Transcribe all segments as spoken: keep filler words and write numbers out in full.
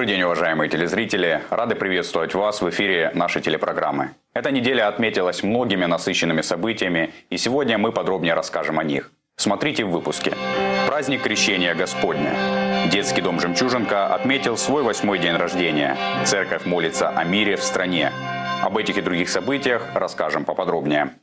Добрый день, уважаемые телезрители! Рады приветствовать вас в эфире нашей телепрограммы. Эта неделя отметилась многими насыщенными событиями, и сегодня мы подробнее расскажем о них. Смотрите в выпуске. Праздник Крещения Господня. Детский дом «Жемчужинка» отметил свой восьмой день рождения. Церковь молится о мире в стране. Об этих и других событиях расскажем поподробнее.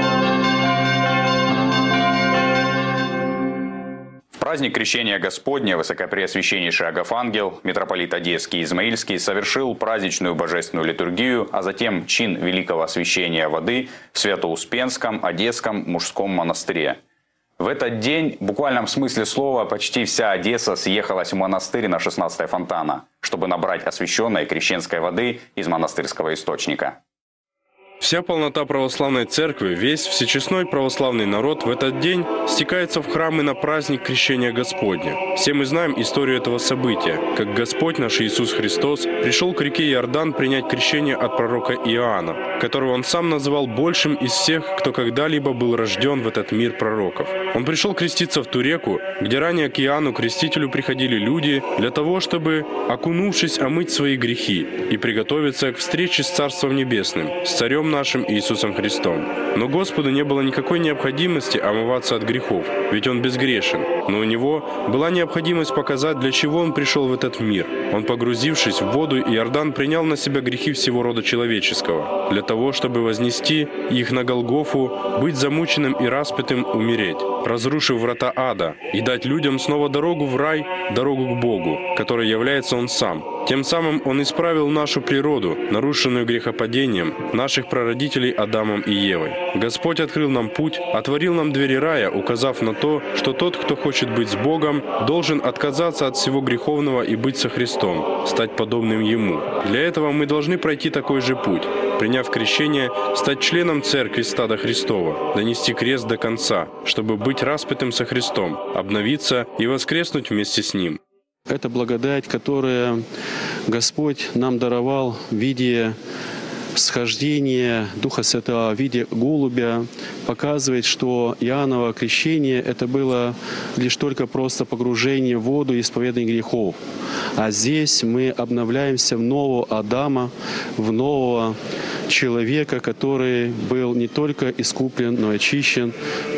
В праздник Крещения Господня Высокопреосвященнейший Агафангел, митрополит Одесский и Измаильский, совершил праздничную божественную литургию, а затем чин великого освящения воды в Свято-Успенском Одесском мужском монастыре. В этот день, в буквальном смысле слова, почти вся Одесса съехалась в монастырь на шестнадцатое фонтана, чтобы набрать освященной крещенской воды из монастырского источника. Вся полнота православной церкви, весь всечестной православный народ в этот день стекается в храмы на праздник Крещения Господня. Все мы знаем историю этого события, как Господь наш Иисус Христос пришел к реке Иордан принять крещение от пророка Иоанна, которого он сам называл большим из всех, кто когда-либо был рожден в этот мир пророков. Он пришел креститься в ту реку, где ранее к Иоанну Крестителю приходили люди для того, чтобы, окунувшись, омыть свои грехи и приготовиться к встрече с Царством Небесным, с Царем нашим Иисусом Христом. Но Господу не было никакой необходимости омываться от грехов, ведь Он безгрешен. Но у Него была необходимость показать, для чего Он пришел в этот мир. Он, погрузившись в воду Иордан, принял на себя грехи всего рода человеческого, для того, чтобы вознести их на Голгофу, быть замученным и распятым, умереть, разрушив врата ада, и дать людям снова дорогу в рай, дорогу к Богу, которой является Он сам. Тем самым Он исправил нашу природу, нарушенную грехопадением наших прародителей Адамом и Евой. Господь открыл нам путь, отворил нам двери рая, указав на то, что тот, кто хочет быть с Богом, должен отказаться от всего греховного и быть со Христом, стать подобным Ему. Для этого мы должны пройти такой же путь, приняв крещение, стать членом Церкви Стада Христова, донести крест до конца, чтобы быть распятым со Христом, обновиться и воскреснуть вместе с Ним. Это благодать, которую Господь нам даровал в виде схождения Духа Святого, в виде голубя, показывает, что Иоанново крещение — это было лишь только просто погружение в воду и исповедание грехов. А здесь мы обновляемся в нового Адама, в нового человека, который был не только искуплен, но и очищен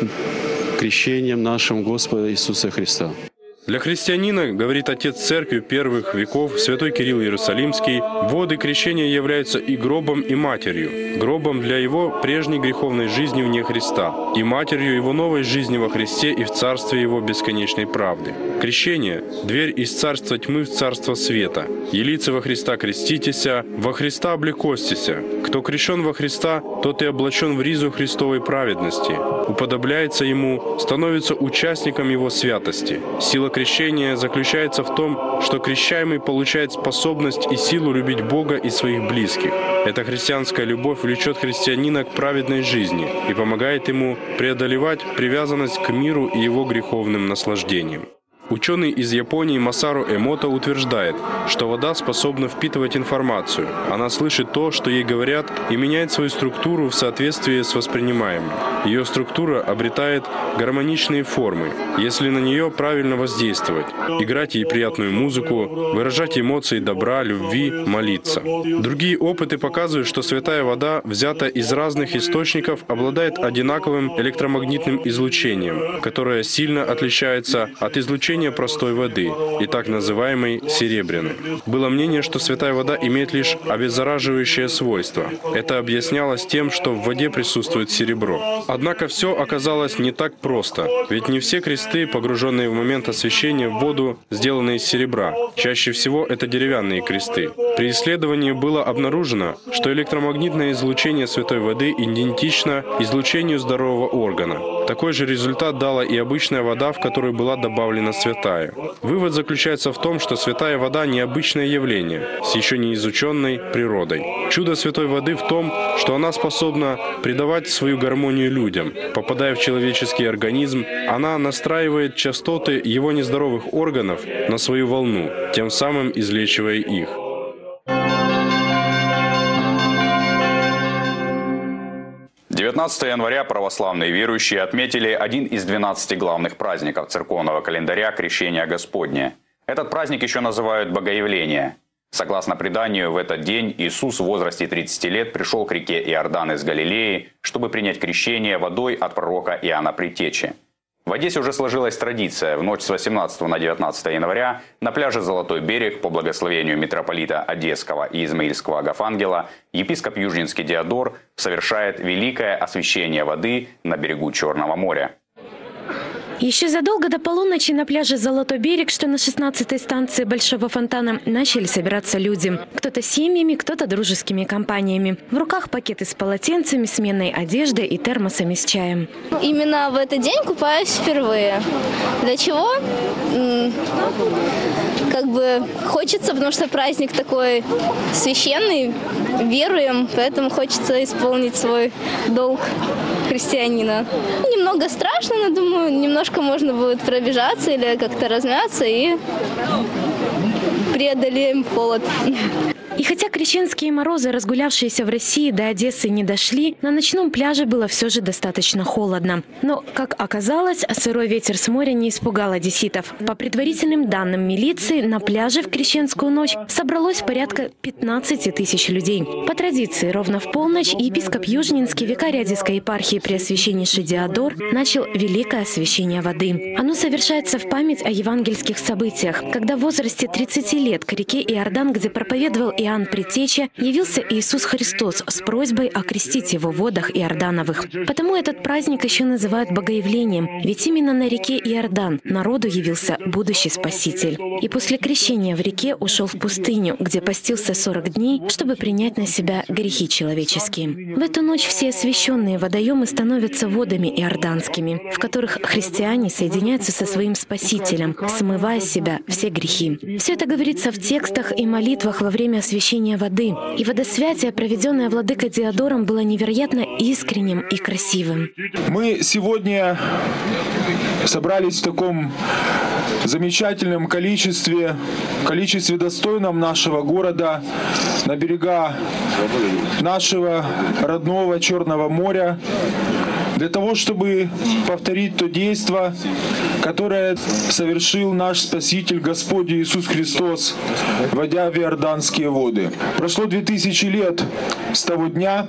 крещением нашим Господа Иисуса Христа. Для христианина, говорит отец церкви первых веков, святой Кирилл Иерусалимский, воды крещения являются и гробом, и матерью. Гробом для его прежней греховной жизни вне Христа, и матерью его новой жизни во Христе и в царстве его бесконечной правды. Крещение – дверь из царства тьмы в царство света. «Елице во Христа креститеся, во Христа облекостися. Кто крещен во Христа, тот и облачен в ризу Христовой праведности. Уподобляется Ему, становится участником Его святости». Сила крещения заключается в том, что крещаемый получает способность и силу любить Бога и своих близких. Эта христианская любовь влечет христианина к праведной жизни и помогает ему преодолевать привязанность к миру и его греховным наслаждениям. Ученый из Японии Масару Эмото утверждает, что вода способна впитывать информацию. Она слышит то, что ей говорят, и меняет свою структуру в соответствии с воспринимаемым. Ее структура обретает гармоничные формы, если на нее правильно воздействовать, играть ей приятную музыку, выражать эмоции добра, любви, молиться. Другие опыты показывают, что святая вода, взята из разных источников, обладает одинаковым электромагнитным излучением, которое сильно отличается от излучения простой воды, и так называемой серебряной. Было мнение, что святая вода имеет лишь обеззараживающее свойство. Это объяснялось тем, что в воде присутствует серебро. Однако все оказалось не так просто, ведь не все кресты, погруженные в момент освящения в воду, сделаны из серебра. Чаще всего это деревянные кресты. При исследовании было обнаружено, что электромагнитное излучение святой воды идентично излучению здорового органа. Такой же результат дала и обычная вода, в которую была добавлена святая. Вывод заключается в том, что святая вода – необычное явление с еще не изученной природой. Чудо святой воды в том, что она способна придавать свою гармонию людям. Попадая в человеческий организм, она настраивает частоты его нездоровых органов на свою волну, тем самым излечивая их. девятнадцатого января православные верующие отметили один из двенадцати главных праздников церковного календаря – Крещения Господня. Этот праздник еще называют Богоявление. Согласно преданию, в этот день Иисус в возрасте тридцати лет пришел к реке Иордан из Галилеи, чтобы принять крещение водой от пророка Иоанна Предтечи. В Одессе уже сложилась традиция. В ночь с восемнадцатого на девятнадцатое января на пляже «Золотой берег» по благословению митрополита Одесского и Измаильского Агафангела епископ Южнинский Диодор совершает великое освящение воды на берегу Черного моря. Еще задолго до полуночи на пляже «Золотой берег», что на шестнадцатой станции Большого фонтана, начали собираться люди. Кто-то семьями, кто-то дружескими компаниями. В руках пакеты с полотенцами, сменной одеждой и термосами с чаем. Именно в этот день купаюсь впервые. Для чего? Как бы хочется, потому что праздник такой священный, веруем, поэтому хочется исполнить свой долг христианина. Немного страшно, но думаю, немножко можно будет пробежаться или как-то размяться и преодолеем холод. И хотя крещенские морозы, разгулявшиеся в России, до Одессы не дошли, на ночном пляже было все же достаточно холодно. Но, как оказалось, сырой ветер с моря не испугал одесситов. По предварительным данным милиции, на пляже в крещенскую ночь собралось порядка пятнадцати тысяч людей. По традиции, ровно в полночь епископ Южнинский, викарий Одесской епархии Преосвященнейший Диодор, начал великое освящение воды. Оно совершается в память о евангельских событиях, когда в возрасте тридцати лет к реке Иордан, где проповедовал Иоанн Предтеча, явился Иисус Христос с просьбой окрестить его в водах Иордановых. Потому этот праздник еще называют Богоявлением, ведь именно на реке Иордан народу явился будущий Спаситель. И после крещения в реке ушел в пустыню, где постился сорок дней, чтобы принять на себя грехи человеческие. В эту ночь все освященные водоемы становятся водами иорданскими, в которых христиане соединяются со своим Спасителем, смывая с себя все грехи. Все это говорится в текстах и молитвах во время освящения воды. И водосвятие, проведенное владыкой Диодором, было невероятно искренним и красивым. Мы сегодня собрались в таком замечательном количестве, количестве достойном нашего города, на берега нашего родного Черного моря, для того, чтобы повторить то действо, которое совершил наш Спаситель Господь Иисус Христос, войдя в иорданские воды. Прошло две тысячи лет с того дня.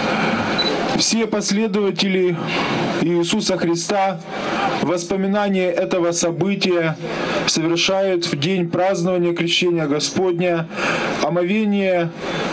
Все последователи Иисуса Христа воспоминания этого события совершают в день празднования Крещения Господня, омовения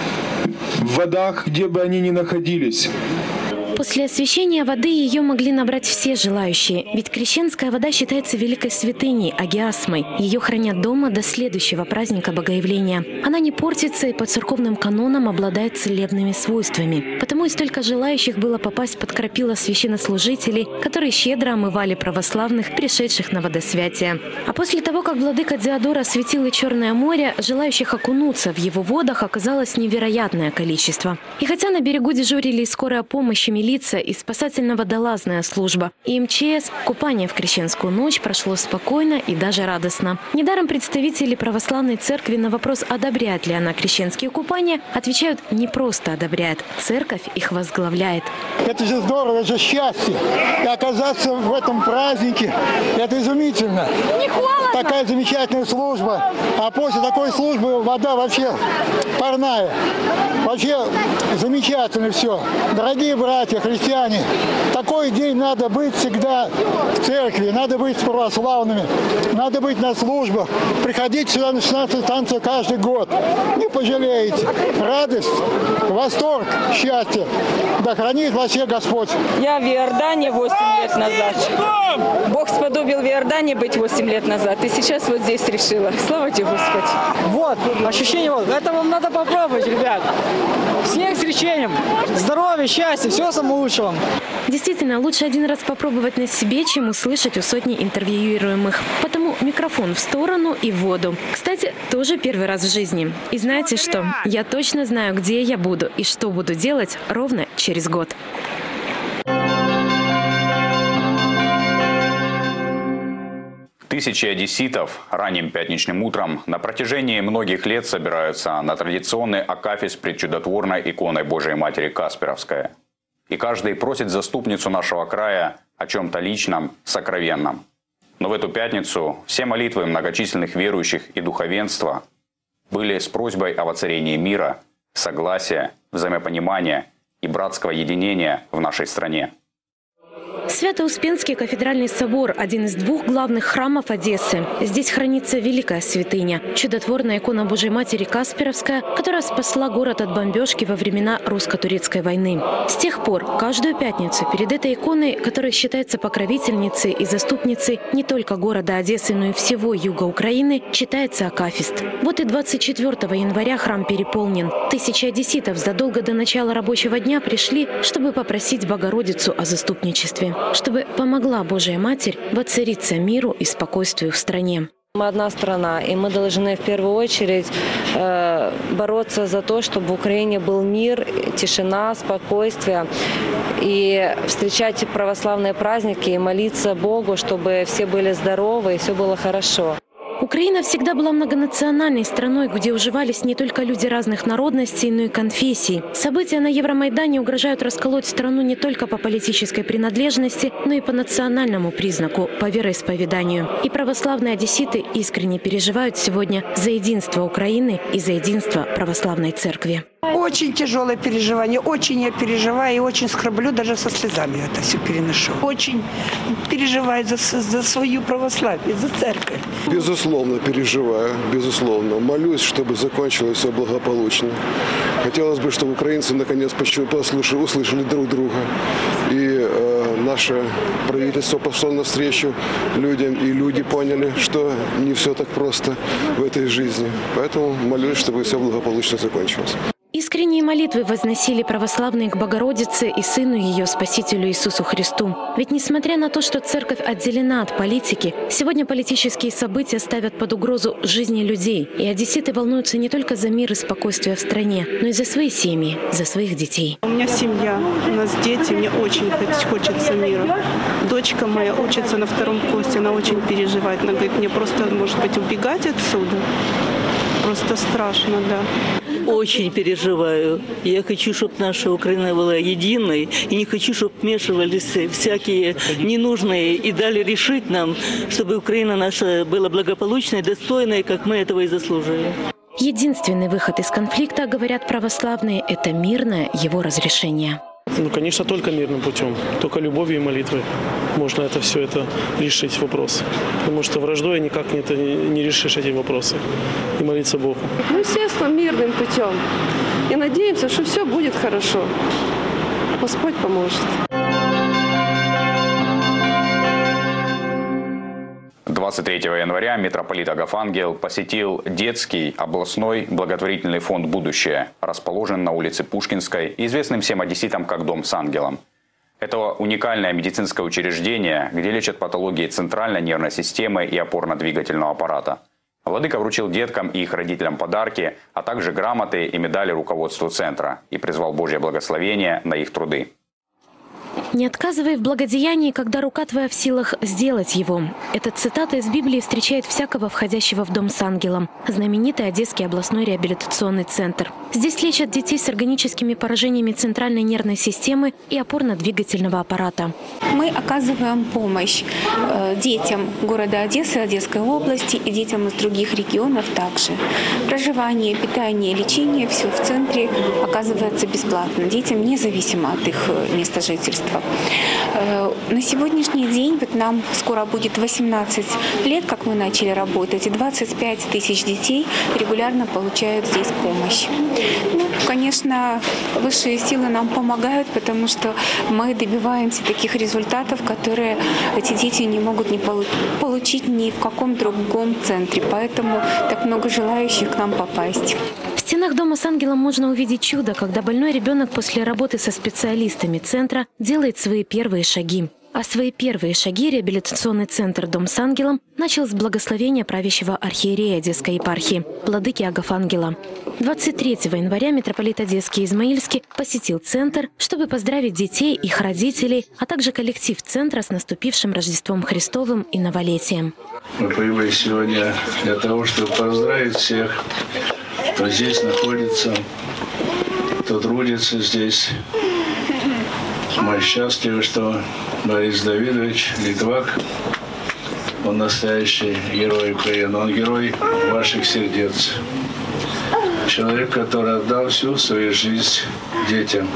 в водах, где бы они ни находились. После освящения воды ее могли набрать все желающие, ведь крещенская вода считается великой святыней, агиасмой. Ее хранят дома до следующего праздника Богоявления. Она не портится и по церковным канонам обладает целебными свойствами. Потому и столько желающих было попасть под крапила священнослужителей, которые щедро омывали православных, пришедших на водосвятие. А после того, как владыка Диодор осветил и Черное море, желающих окунуться в его водах оказалось невероятное количество. И хотя на берегу дежурили и скорая помощь, и милиция, и спасательно-водолазная служба, и эм че эс, купание в крещенскую ночь прошло спокойно и даже радостно. Недаром представители православной церкви на вопрос, одобряет ли она крещенские купания, отвечают: не просто одобряет, церковь их возглавляет. Это же здорово, это же счастье. И оказаться в этом празднике, это изумительно. Не холодно. Такая замечательная служба. А после такой службы вода вообще парная. Вообще замечательно все. Дорогие братья, христиане, такой день надо быть всегда в церкви, надо быть с православными, надо быть на службах, приходить сюда на шестнадцатую станцию каждый год. Не пожалеете. Радость, восторг, счастье. Да хранит вас всех Господь. Я в Иордане восемь лет назад. Бог сподобил в Иордане быть восемь лет назад. И сейчас вот здесь решила. Слава тебе, Господь. Вот, ощущение, вот, это вам надо попробовать, ребят. Всех с крещением. Здоровья, счастья, всего самого лучшего. Действительно, лучше один раз попробовать на себе, чем услышать у сотни интервьюируемых. Потому микрофон в сторону и в воду. Кстати, тоже первый раз в жизни. И знаете что? Я точно знаю, где я буду и что буду делать ровно через год. Тысячи одесситов ранним пятничным утром на протяжении многих лет собираются на традиционный акафист пред чудотворной иконой Божией Матери Касперовская. И каждый просит заступницу нашего края о чем-то личном, сокровенном. Но в эту пятницу все молитвы многочисленных верующих и духовенства были с просьбой о воцарении мира, согласия, взаимопонимания и братского единения в нашей стране. Свято-Успенский кафедральный собор – один из двух главных храмов Одессы. Здесь хранится великая святыня – чудотворная икона Божьей Матери Касперовская, которая спасла город от бомбежки во времена русско-турецкой войны. С тех пор каждую пятницу перед этой иконой, которая считается покровительницей и заступницей не только города Одессы, но и всего юга Украины, читается акафист. Вот и двадцать четвёртого января храм переполнен. Тысячи одесситов задолго до начала рабочего дня пришли, чтобы попросить Богородицу о заступничестве, чтобы помогла Божья Матерь воцариться миру и спокойствию в стране. Мы одна страна, и мы должны в первую очередь э, бороться за то, чтобы в Украине был мир, тишина, спокойствие, и встречать православные праздники и молиться Богу, чтобы все были здоровы и все было хорошо. Украина всегда была многонациональной страной, где уживались не только люди разных народностей, но и конфессий. События на Евромайдане угрожают расколоть страну не только по политической принадлежности, но и по национальному признаку, по вероисповеданию. И православные одесситы искренне переживают сегодня за единство Украины и за единство православной церкви. Очень тяжелое переживание, очень я переживаю и очень скорблю, даже со слезами это все переношу. Очень переживаю за, за свою православие, за церковь. Безусловно, переживаю, безусловно. Молюсь, чтобы закончилось все благополучно. Хотелось бы, чтобы украинцы наконец послушали, услышали друг друга. И э, наше правительство пошло навстречу людям, и люди поняли, что не все так просто в этой жизни. Поэтому молюсь, чтобы все благополучно закончилось. Искренние молитвы возносили православные к Богородице и Сыну Ее, Спасителю Иисусу Христу. Ведь несмотря на то, что церковь отделена от политики, сегодня политические события ставят под угрозу жизни людей. И одесситы волнуются не только за мир и спокойствие в стране, но и за свои семьи, за своих детей. У меня семья, у нас дети, мне очень хочется мира. Дочка моя учится на втором курсе, она очень переживает. Она говорит, мне просто, может быть, убегать отсюда. Просто страшно, да. Очень переживаю. Я хочу, чтобы наша Украина была единой. И не хочу, чтобы вмешивались всякие ненужные. И дали решить нам, чтобы Украина наша была благополучной, достойной, как мы этого и заслужили. Единственный выход из конфликта, говорят православные, это мирное его разрешение. Ну, конечно, только мирным путем, только любовью и молитвой можно это все это решить вопрос. Потому что враждой никак не, это, не решишь эти вопросы. И молиться Богу. Ну, естественно, мирным путем. И надеемся, что все будет хорошо. Господь поможет. двадцать третьего января митрополит Агафангел посетил детский областной благотворительный фонд «Будущее», расположен на улице Пушкинской, известным всем одесситам как «Дом с ангелом». Это уникальное медицинское учреждение, где лечат патологии центральной нервной системы и опорно-двигательного аппарата. Владыка вручил деткам и их родителям подарки, а также грамоты и медали руководству центра и призвал Божье благословение на их труды. «Не отказывай в благодеянии, когда рука твоя в силах сделать его». Эта цитата из Библии встречает всякого входящего в Дом с ангелом, знаменитый Одесский областной реабилитационный центр. Здесь лечат детей с органическими поражениями центральной нервной системы и опорно-двигательного аппарата. Мы оказываем помощь детям города Одессы, Одесской области и детям из других регионов также. Проживание, питание, лечение – все в центре оказывается бесплатно детям, независимо от их места жительства. На сегодняшний день, вот нам скоро будет восемнадцать лет, как мы начали работать, и двадцать пять тысяч детей регулярно получают здесь помощь. Ну, конечно, высшие силы нам помогают, потому что мы добиваемся таких результатов, которые эти дети не могут не получить ни в каком другом центре. Поэтому так много желающих к нам попасть. В стенах Дома с ангелом можно увидеть чудо, когда больной ребенок после работы со специалистами центра делает свои первые шаги. А свои первые шаги реабилитационный центр «Дом с ангелом» начал с благословения правящего архиерея Одесской епархии, владыки Агафангела. двадцать третьего января митрополит Одесский и Измаильский посетил центр, чтобы поздравить детей, их родителей, а также коллектив центра с наступившим Рождеством Христовым и новолетием. Мы появились сегодня для того, чтобы поздравить всех, кто здесь находится, кто трудится здесь. Мы счастливы, что Борис Давидович Литвак, он настоящий герой Украины, он герой ваших сердец. человек, который отдал всю свою жизнь детям.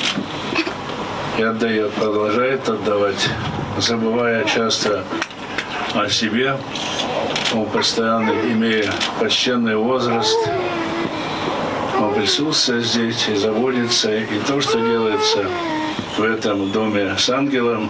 И отдает, продолжает отдавать, забывая часто о себе, он постоянно, имея почтенный возраст, он присутствует здесь и заботится. И то, что делается в этом доме с ангелом,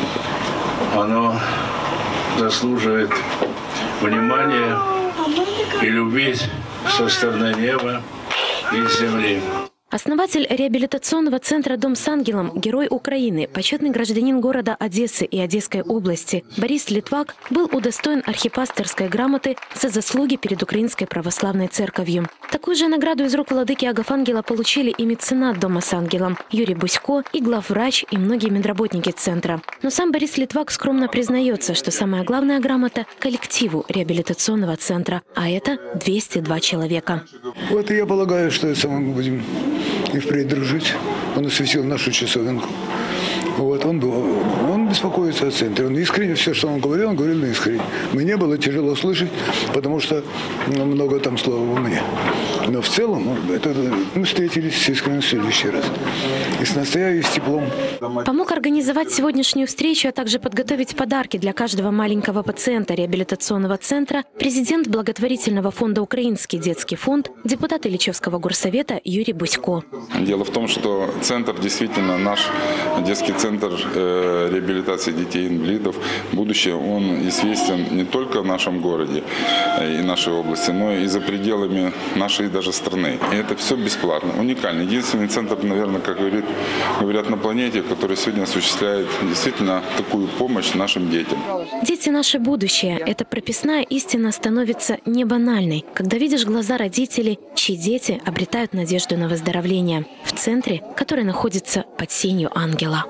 оно заслуживает внимания и любви со стороны неба и земли. Основатель реабилитационного центра «Дом с ангелом», герой Украины, почетный гражданин города Одессы и Одесской области Борис Литвак был удостоен архипасторской грамоты за заслуги перед Украинской православной церковью. Такую же награду из рук владыки Агафангела получили и меценат «Дома с ангелом» Юрий Бусько, и главврач, и многие медработники центра. Но сам Борис Литвак скромно признается, что самая главная грамота – коллективу реабилитационного центра, а это двести два человека. Вот и я полагаю, что это мы будем и впредь дружить. Он осветил нашу часовенку. Вот, он, был, он беспокоится о центре. Он искренне, все, что он говорил, он говорил искренне. Мне было тяжело слышать, потому что много там слова у меня. Но в целом это, мы встретились с искренностью еще раз. И с настоящим, и с теплом. Помог организовать сегодняшнюю встречу, а также подготовить подарки для каждого маленького пациента реабилитационного центра президент благотворительного фонда «Украинский детский фонд», депутат Ильичевского горсовета Юрий Бусько. Дело в том, что центр действительно наш детский центр э, реабилитации детей-инвалидов. Будущее, он известен не только в нашем городе и нашей области, но и за пределами нашей даже страны. И это все бесплатно, уникально. Единственный центр, наверное, как говорит, говорят на планете, который сегодня осуществляет действительно такую помощь нашим детям. Дети – наше будущее. Эта прописная истина становится не банальной, когда видишь глаза родителей, чьи дети обретают надежду на выздоровление в центре, который находится под сенью ангела.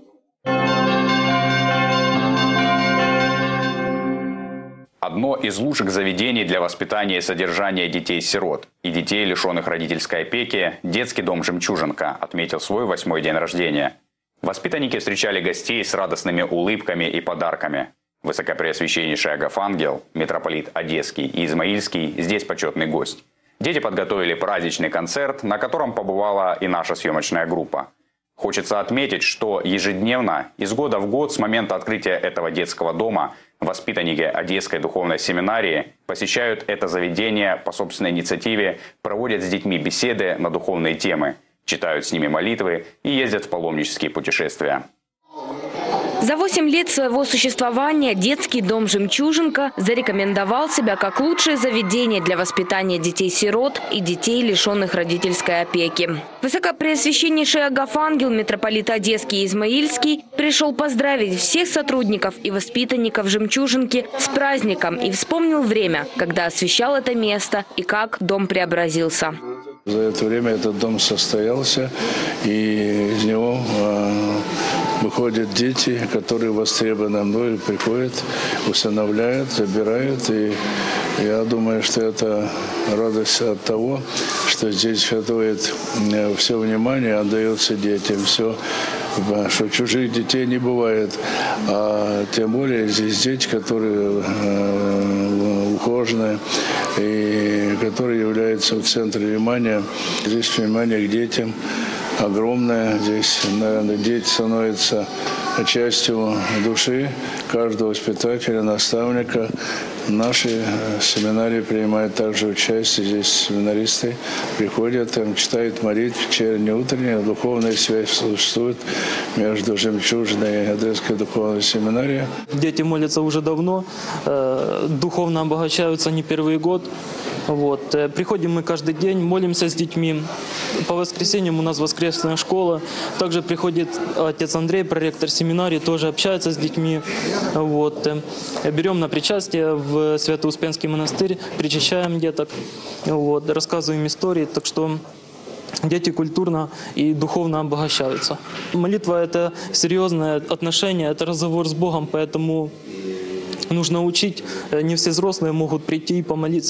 Одно из лучших заведений для воспитания и содержания детей-сирот и детей, лишенных родительской опеки, детский дом «Жемчужинка» отметил свой восьмой день рождения. Воспитанники встречали гостей с радостными улыбками и подарками. Высокопреосвященнейший Агафангел, митрополит Одесский и Измаильский, здесь почетный гость. Дети подготовили праздничный концерт, на котором побывала и наша съемочная группа. Хочется отметить, что ежедневно, из года в год, с момента открытия этого детского дома, воспитанники Одесской духовной семинарии посещают это заведение по собственной инициативе, проводят с детьми беседы на духовные темы, читают с ними молитвы и ездят в паломнические путешествия. За восемь лет своего существования детский дом «Жемчужинка» зарекомендовал себя как лучшее заведение для воспитания детей-сирот и детей, лишенных родительской опеки. Высокопреосвященнейший Агафангел, митрополит Одесский и Измаильский, пришел поздравить всех сотрудников и воспитанников «Жемчужинки» с праздником и вспомнил время, когда освящал это место и как дом преобразился. За это время этот дом состоялся, и из него э, выходят дети, которые востребованы мной, приходят, усыновляют, забирают. И я думаю, что это радость от того, что здесь готовит все внимание, отдается детям, все, что чужих детей не бывает. А тем более здесь дети, которые э, ухоженные и которые являются в центре внимания. Здесь внимание к детям огромное. Здесь, наверное, дети становятся частью души каждого воспитателя, наставника. Наши семинарии принимают также участие. Здесь семинаристы приходят, там читают молитвы, вечерние, утренние. Духовная связь существует между «Жемчужиной» и Одесской духовной семинарией. Дети молятся уже давно, духовно обогащаются не первый год. Вот. Приходим мы каждый день, молимся с детьми. По воскресеньям у нас воскресная школа. Также приходит отец Андрей, проректор семинарии, тоже общается с детьми. Вот. Берем на причастие в Свято-Успенский монастырь, причащаем деток, вот. Рассказываем истории. Так что дети культурно и духовно обогащаются. Молитва – это серьезное отношение, это разговор с Богом, поэтому нужно учить. Не все взрослые могут прийти и помолиться.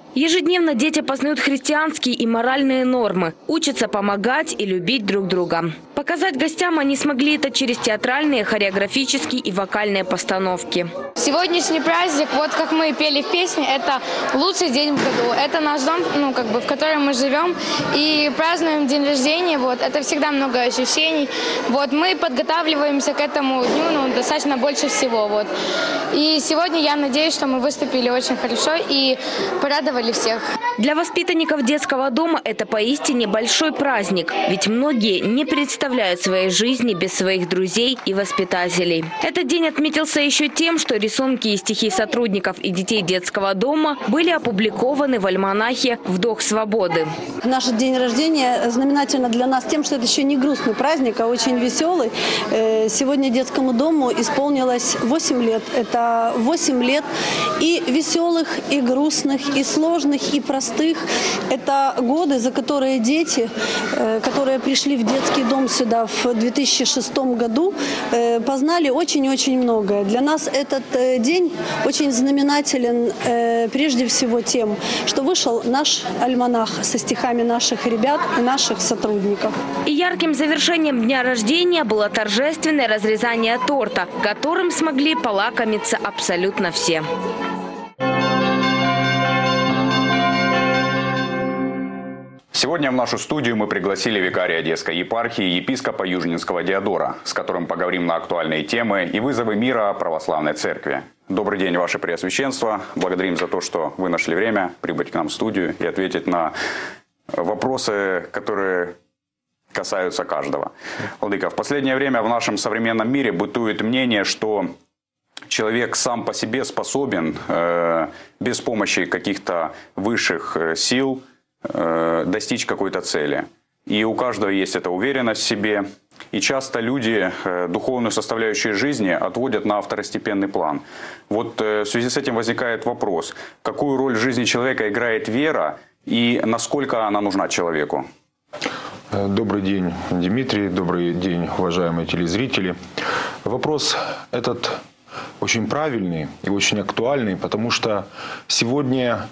Ежедневно дети познают христианские и моральные нормы, учатся помогать и любить друг друга. Показать гостям они смогли это через театральные, хореографические и вокальные постановки. Сегодняшний праздник, вот как мы пели в песне, это лучший день в году. Это наш дом, ну, как бы, в котором мы живем. И празднуем день рождения. Вот, это всегда много ощущений. Вот, мы подготавливаемся к этому дню ну, достаточно больше всего. Вот. И сегодня я надеюсь, что мы выступили очень хорошо и порадовали всех. Для воспитанников детского дома это поистине большой праздник. Ведь многие не представляют своей жизни без своих друзей и воспитателей. Этот день отметился еще тем, что рисунки и стихи сотрудников и детей детского дома были опубликованы в альманахе «Вдох свободы». Наш день рождения знаменательно для нас тем, что это еще не грустный праздник, а очень веселый. Сегодня детскому дому исполнилось восемь лет. Это восемь лет и веселых, и грустных, и сложных, и простых. Это годы, за которые дети, которые пришли в детский дом сюда в две тысячи шестом году, познали очень-очень многое. Для нас этот день очень знаменателен прежде всего тем, что вышел наш альманах со стихами наших ребят и наших сотрудников. И ярким завершением дня рождения было торжественное разрезание торта, которым смогли полакомиться абсолютно все. Сегодня в нашу студию мы пригласили викария Одесской епархии, епископа Южнинского Диодора, с которым поговорим на актуальные темы и вызовы мира православной церкви. Добрый день, Ваше Преосвященство. Благодарим за то, что вы нашли время прибыть к нам в студию и ответить на вопросы, которые касаются каждого. Владыка, в последнее время в нашем современном мире бытует мнение, что человек сам по себе способен э, без помощи каких-то высших сил достичь какой-то цели. И у каждого есть эта уверенность в себе. И часто люди духовную составляющую жизни отводят на второстепенный план. Вот в связи с этим возникает вопрос, какую роль в жизни человека играет вера и насколько она нужна человеку? Добрый день, Дмитрий. Добрый день, уважаемые телезрители. Вопрос этот очень правильный и очень актуальный, потому что сегодня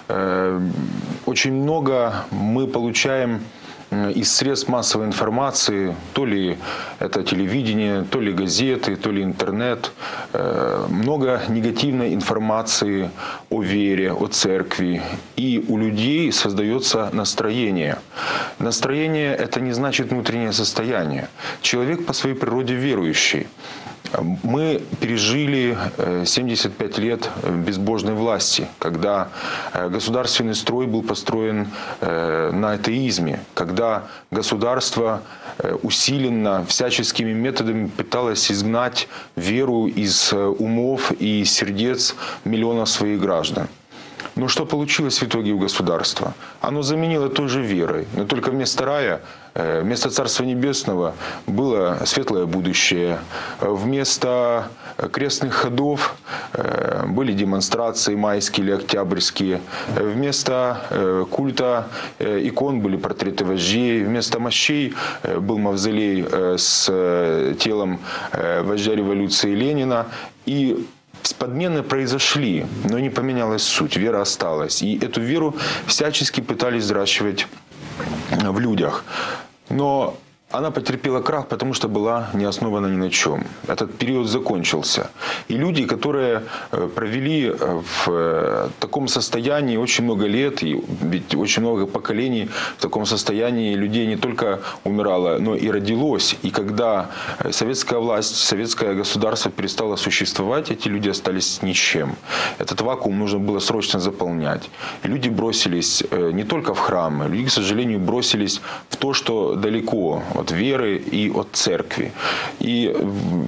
очень много мы получаем из средств массовой информации, то ли это телевидение, то ли газеты, то ли интернет. Много негативной информации о вере, о церкви. И у людей создается настроение. Настроение – это не значит внутреннее состояние. Человек по своей природе верующий. Мы пережили семьдесят пять лет безбожной власти, когда государственный строй был построен на атеизме, когда государство усиленно, всяческими методами пыталось изгнать веру из умов и сердец миллионов своих граждан. Но что получилось в итоге у государства? Оно заменило той же верой, но только вместо рая, вместо Царства Небесного было светлое будущее. Вместо крестных ходов были демонстрации майские или октябрьские. Вместо культа икон были портреты вождей. Вместо мощей был мавзолей с телом вождя революции Ленина. И подмены произошли, но не поменялась суть, вера осталась. И эту веру всячески пытались взращивать в людях. Но она потерпела крах, потому что была не основана ни на чем. Этот период закончился. И люди, которые провели в таком состоянии очень много лет, и ведь очень много поколений в таком состоянии людей не только умирало, но и родилось. И когда советская власть, советское государство перестало существовать, эти люди остались ни с чем. Этот вакуум нужно было срочно заполнять. И люди бросились не только в храмы, люди, к сожалению, бросились в то, что далеко от веры и от церкви. И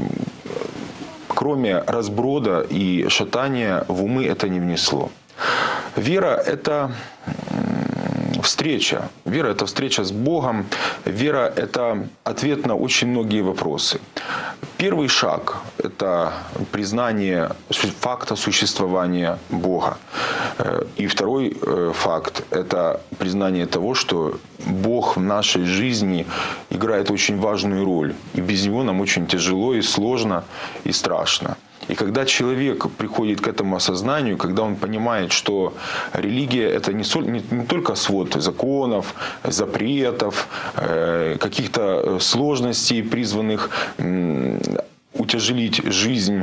кроме разброда и шатания в умы это не внесло. Вера – это встреча. Вера – это встреча с Богом. Вера – это ответ на очень многие вопросы. Первый шаг – это признание факта существования Бога. И второй факт – это признание того, что Бог в нашей жизни играет очень важную роль. И без Него нам очень тяжело и сложно и страшно. И когда человек приходит к этому осознанию, когда он понимает, что религия – это не, соль, не, не только свод законов, запретов, э, каких-то сложностей, призванных э, утяжелить жизнь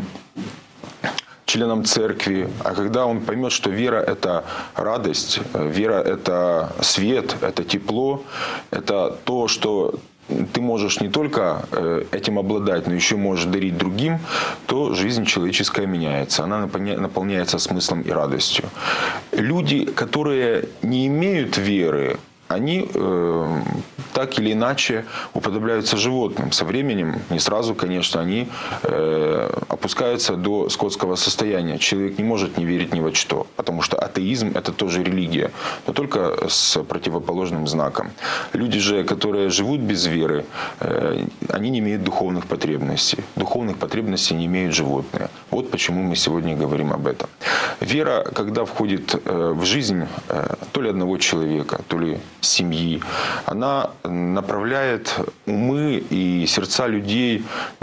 членам церкви, а когда он поймет, что вера – это радость, вера – это свет, это тепло, это то, что ты можешь не только этим обладать, но еще можешь дарить другим, то жизнь человеческая меняется. Она наполняется смыслом и радостью. Люди, которые не имеют веры, они э, так или иначе уподобляются животным. Со временем, не сразу, конечно, они э, опускаются до скотского состояния. Человек не может не верить ни во что, потому что атеизм – это тоже религия, но только с противоположным знаком. Люди же, которые живут без веры, э, они не имеют духовных потребностей. Духовных потребностей не имеют животные. Вот почему мы сегодня говорим об этом. Вера, когда входит э, в жизнь э, то ли одного человека, то ли семьи, она направляет умы и сердца людей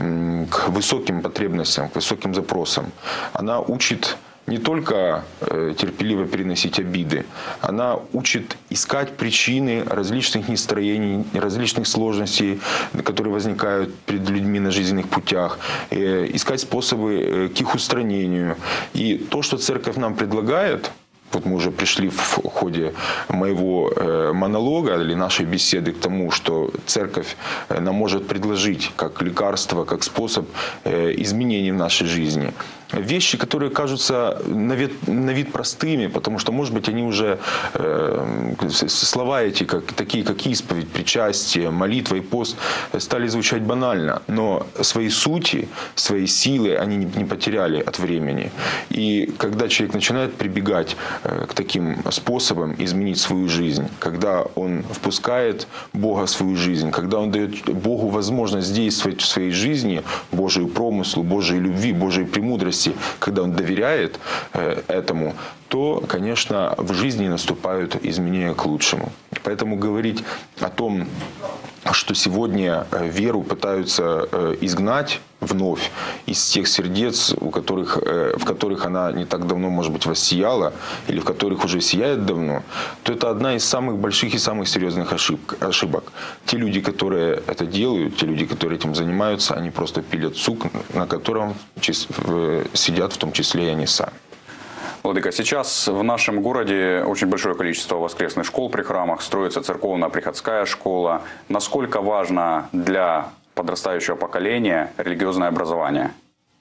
к высоким потребностям, к высоким запросам. Она учит не только терпеливо переносить обиды, она учит искать причины различных настроений, различных сложностей, которые возникают перед людьми на жизненных путях, искать способы к их устранению. И то, что церковь нам предлагает, вот мы уже пришли в ходе моего монолога или нашей беседы к тому, что церковь нам может предложить как лекарство, как способ изменений в нашей жизни. Вещи, которые кажутся на вид, на вид простыми, потому что, может быть, они уже, э, слова эти, как, такие как исповедь, причастие, молитва и пост, стали звучать банально. Но свои сути, свои силы они не, не потеряли от времени. И когда человек начинает прибегать э, к таким способам изменить свою жизнь, когда он впускает Бога в свою жизнь, когда он дает Богу возможность действовать в своей жизни, Божию промыслу, Божьей любви, Божьей премудрости, когда он доверяет этому, то, конечно, в жизни наступают изменения к лучшему. Поэтому говорить о том, что сегодня веру пытаются изгнать вновь из тех сердец, у которых, в которых она не так давно, может быть, воссияла, или в которых уже сияет давно, то это одна из самых больших и самых серьезных ошибок. Те люди, которые это делают, те люди, которые этим занимаются, они просто пилят сук, на котором сидят в том числе и они сами. Владыка, сейчас в нашем городе очень большое количество воскресных школ при храмах, строится церковно-приходская школа. Насколько важно для подрастающего поколения религиозное образование?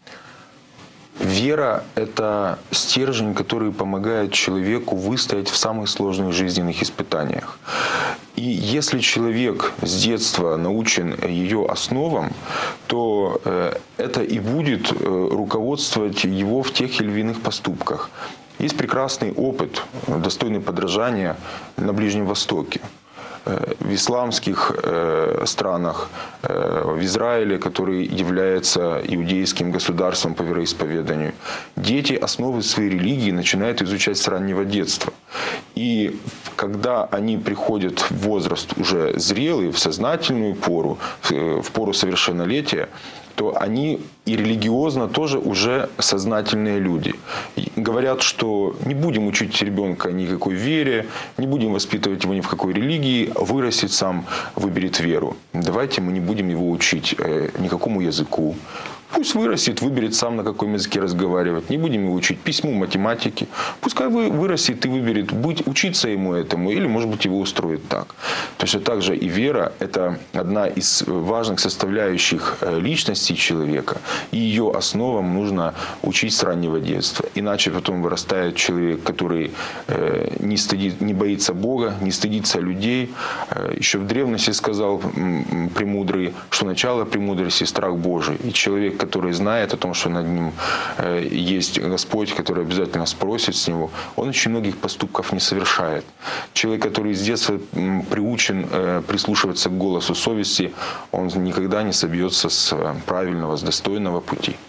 Вера – это стержень, который помогает человеку выстоять в самых сложных жизненных испытаниях. И если человек с детства научен ее основам, то это и будет руководствовать его в тех или иных поступках. Есть прекрасный опыт, достойный подражания на Ближнем Востоке. В исламских странах, в Израиле, который является иудейским государством по вероисповеданию, дети основы своей религии начинают изучать с раннего детства. И когда они приходят в возраст уже зрелый, в сознательную пору, в пору совершеннолетия, то они и религиозно тоже уже сознательные люди. И говорят, что не будем учить ребенка никакой вере, не будем воспитывать его ни в какой религии, вырастет сам, выберет веру. Давайте мы не будем его учить никакому языку. Пусть вырастет, выберет сам, на каком языке разговаривать. Не будем его учить письму, математике. Пускай вырастет и выберет, быть, учиться ему этому, или, может быть, его устроит так. Точно так же и вера – это одна из важных составляющих личности человека. И ее основам нужно учить с раннего детства. Иначе потом вырастает человек, который не, стыдит, не боится Бога, не стыдится людей. Еще в древности сказал премудрый, что начало премудрости – страх Божий. И человек, который знает о том, что над ним есть Господь, который обязательно спросит с него, он очень многих поступков не совершает. Человек, который с детства приучен прислушиваться к голосу совести, он никогда не собьется с правильного, с достойного пути.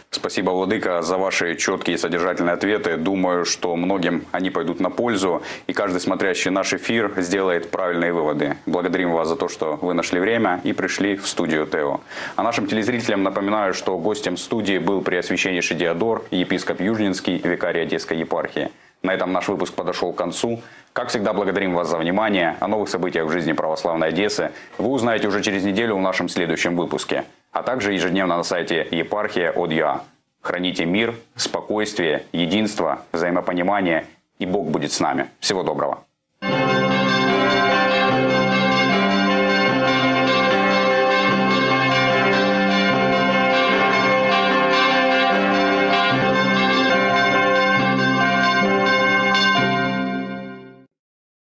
Спасибо, Владыка, за ваши четкие и содержательные ответы. Думаю, что многим они пойдут на пользу, и каждый, смотрящий наш эфир, сделает правильные выводы. Благодарим вас за то, что вы нашли время и пришли в студию ТЭО. А нашим телезрителям напоминаю, что гостем студии был Преосвященнейший Диодор, епископ Южнинский, викарий Одесской епархии. На этом наш выпуск подошел к концу. Как всегда, благодарим вас за внимание. О новых событиях в жизни православной Одессы вы узнаете уже через неделю в нашем следующем выпуске, а также ежедневно на сайте епархия точка о. Храните мир, спокойствие, единство, взаимопонимание, и Бог будет с нами. Всего доброго.